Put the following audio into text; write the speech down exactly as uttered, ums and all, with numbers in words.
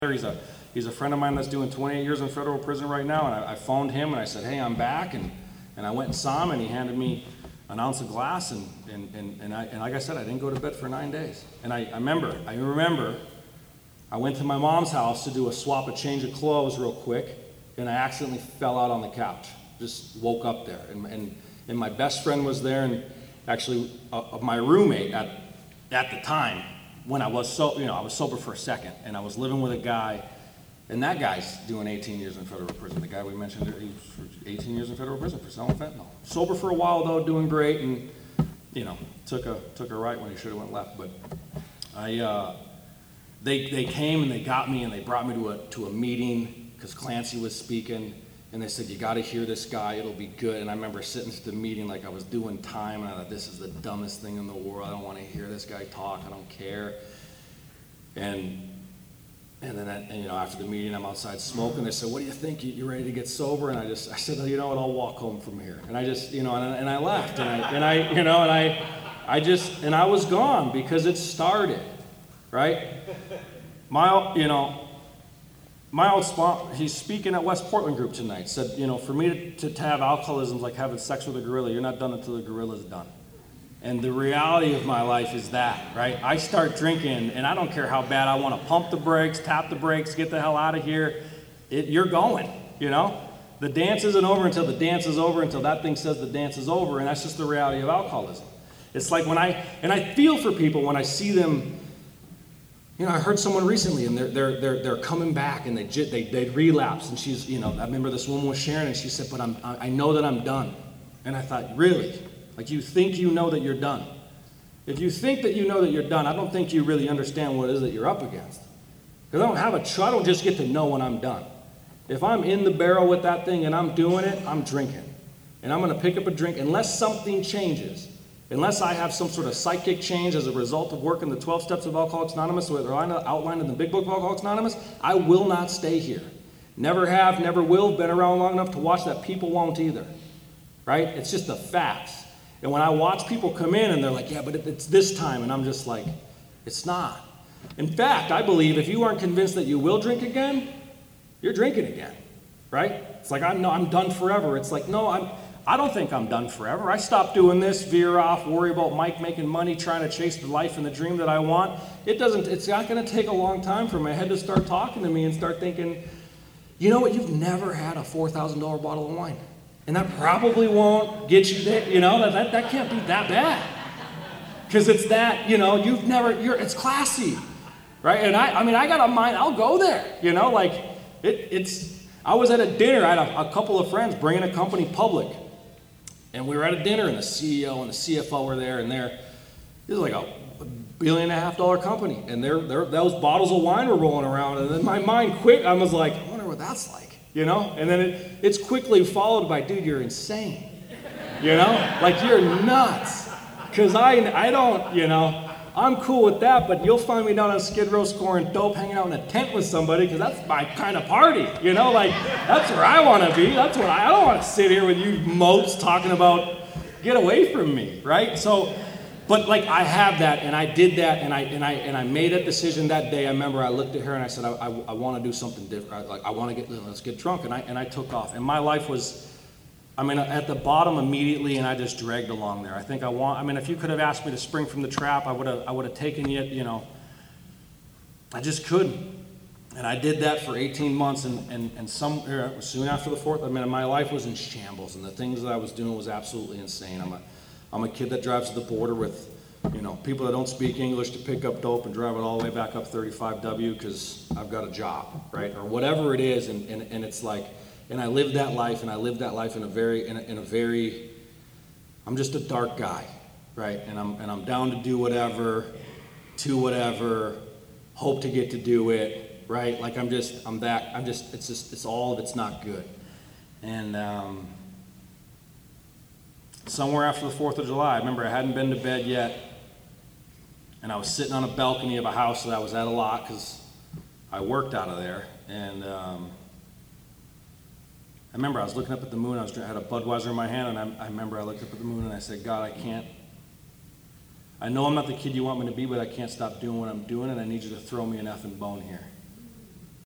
He's a, he's a friend of mine that's doing twenty-eight years in federal prison right now, and I, I phoned him and I said, hey, I'm back, and, and I went and saw him, and he handed me an ounce of glass, and, and, and, and, I, and like I said, I didn't go to bed for nine days. And I, I remember, I remember, I went to my mom's house to do a swap, a change of clothes real quick, and I accidentally fell out on the couch, just woke up there, and, and, and my best friend was there, and actually uh, my roommate at, at the time, when I was so, you know, I was sober for a second, and I was living with a guy, and that guy's doing eighteen years in federal prison. The guy we mentioned, he was eighteen years in federal prison for selling fentanyl. Sober for a while though, doing great, and you know, took a took a right when he should have went left. But I, uh, they they came and they got me and they brought me to a to a meeting because Clancy was speaking. And they said, you got to hear this guy, it'll be good. And I remember sitting at the meeting like I was doing time, and I thought, this is the dumbest thing in the world. I don't want to hear this guy talk. I don't care. And and then, I, and, you know, after the meeting, I'm outside smoking. They said, what do you think? You, you ready to get sober? And I just, I said, oh, you know what, I'll walk home from here. And I just, you know, and, and I left. And I, and I, you know, and I, I just, and I was gone because it started, right? My, you know, My old spot, he's speaking at West Portland Group tonight, said, you know, for me to, to have alcoholism is like having sex with a gorilla. You're not done until the gorilla's done. And the reality of my life is that, right? I start drinking, and I don't care how bad I want to pump the brakes, tap the brakes, get the hell out of here. It, you're going, you know? The dance isn't over until the dance is over, until that thing says the dance is over, and that's just the reality of alcoholism. It's like when I, and I feel for people when I see them. You know, I heard someone recently, and they're they're they're they're coming back, and they they they relapse, and she's, you know, I remember this woman was sharing, and she said, "But I'm I know that I'm done," and I thought, really, like you think you know that you're done? If you think that you know that you're done, I don't think you really understand what it is that you're up against. Because I don't have a tr- I don't just get to know when I'm done. If I'm in the barrel with that thing and I'm doing it, I'm drinking, and I'm going to pick up a drink unless something changes. Unless I have some sort of psychic change as a result of working the twelve steps of Alcoholics Anonymous, or they're outlined in the big book of Alcoholics Anonymous, I will not stay here. Never have, never will, been around long enough to watch that people won't either, right? It's just the facts. And when I watch people come in and they're like, yeah, but it's this time, and I'm just like, it's not. In fact, I believe if you aren't convinced that you will drink again, you're drinking again, right? It's like, I'm, no, I'm done forever. It's like, no, I'm... I don't think I'm done forever. I stopped doing this, veer off, worry about Mike making money, trying to chase the life and the dream that I want. It doesn't, it's not going to take a long time for my head to start talking to me and start thinking, you know what, you've never had a four thousand dollars bottle of wine. And that probably won't get you there, you know, that, that, that can't be that bad. Because it's that, you know, you've never, you're, it's classy, right? And I, I mean, I got a mind, I'll go there, you know, like, it, it's, I was at a dinner, I had a, a couple of friends bringing a company public. And we were at a dinner, and the C E O and the C F O were there, and they're, it was like a billion and a half dollar company, and they're, they're, those bottles of wine were rolling around, and then my mind quick, I was like, I wonder what that's like, you know? And then it, it's quickly followed by, dude, you're insane, you know? Like, you're nuts, because I, I don't, you know, I'm cool with that, but you'll find me down on Skid Row scoring dope, hanging out in a tent with somebody, because that's my kind of party, you know? Like, that's where I want to be. That's what I, I don't want to sit here with you mopes talking about, get away from me, right? So, but like, I have that, and I did that, and I and I and I made a decision that day. I remember I looked at her and I said, I, I, I want to do something different. Like, I want to get, let's get drunk, and I and I took off, and my life was. I mean, at the bottom immediately, and I just dragged along there. I think I want, I mean, if you could have asked me to spring from the trap, I would have I would have taken you, you know, I just couldn't. And I did that for eighteen months, and, and, and some, soon after the fourth, I mean, my life was in shambles, and the things that I was doing was absolutely insane. I'm a, I'm a kid that drives to the border with, you know, people that don't speak English to pick up dope and drive it all the way back up thirty-five W because I've got a job, right? Or whatever it is, and, and, and it's like, and I lived that life, and I lived that life in a very, in a, in a very, I'm just a dark guy, right? And I'm and I'm down to do whatever, to whatever, hope to get to do it, right? Like I'm just, I'm that, I'm just, it's just, it's all of it's not good. And um, somewhere after the fourth of July, I remember I hadn't been to bed yet, and I was sitting on a balcony of a house that I was at a lot because I worked out of there, and um, I remember I was looking up at the moon. I, was, I had a Budweiser in my hand, and I, I remember I looked up at the moon and I said, God, I can't, I know I'm not the kid you want me to be, but I can't stop doing what I'm doing, and I need you to throw me an effing bone here.